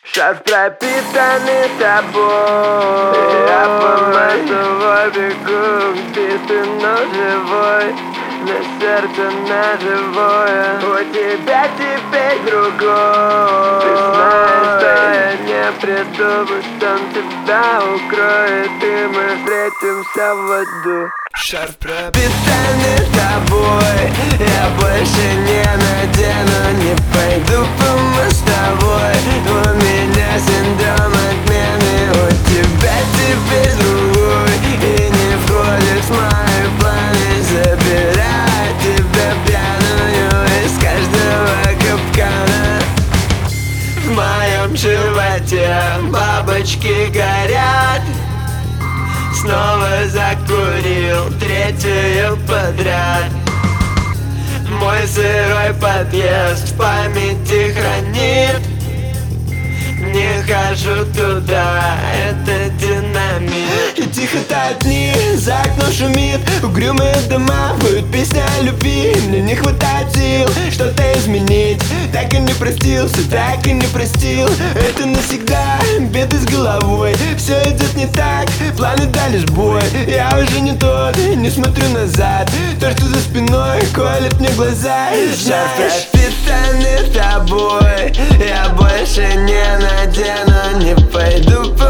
Шарф пропитанный тобой, я по мостовой бегу, где ты, но живой, на сердце ножевое. У тебя теперь другой. Ты знаешь, что я не приду, пусть он тебя укроет, и мы встретимся в аду. Шарф пропитанный тобой, я больше не надену, не пойду по мостовой. У меня синдром отмены, у тебя теперь другой, и не входит в мои планы забирать тебя пьяную из каждого капкана. В моем животе бабочки горят. Снова закурил третью подряд. Мой сырой подъезд в памяти хранит. Не хожу туда, это динамит. И тихо тают дни, за окном шумит. Угрюмые дома, поют песня о любви. Мне не хватает сил что-то изменить. Так и не простился, так и не простил. Это навсегда, беды с головой. Все идет не так, планы дали сбой. Я уже не тот, не смотрю назад. То, что за спиной колет мне глаза. И шарф пропитанный тобой, я больше не надену, не пойду по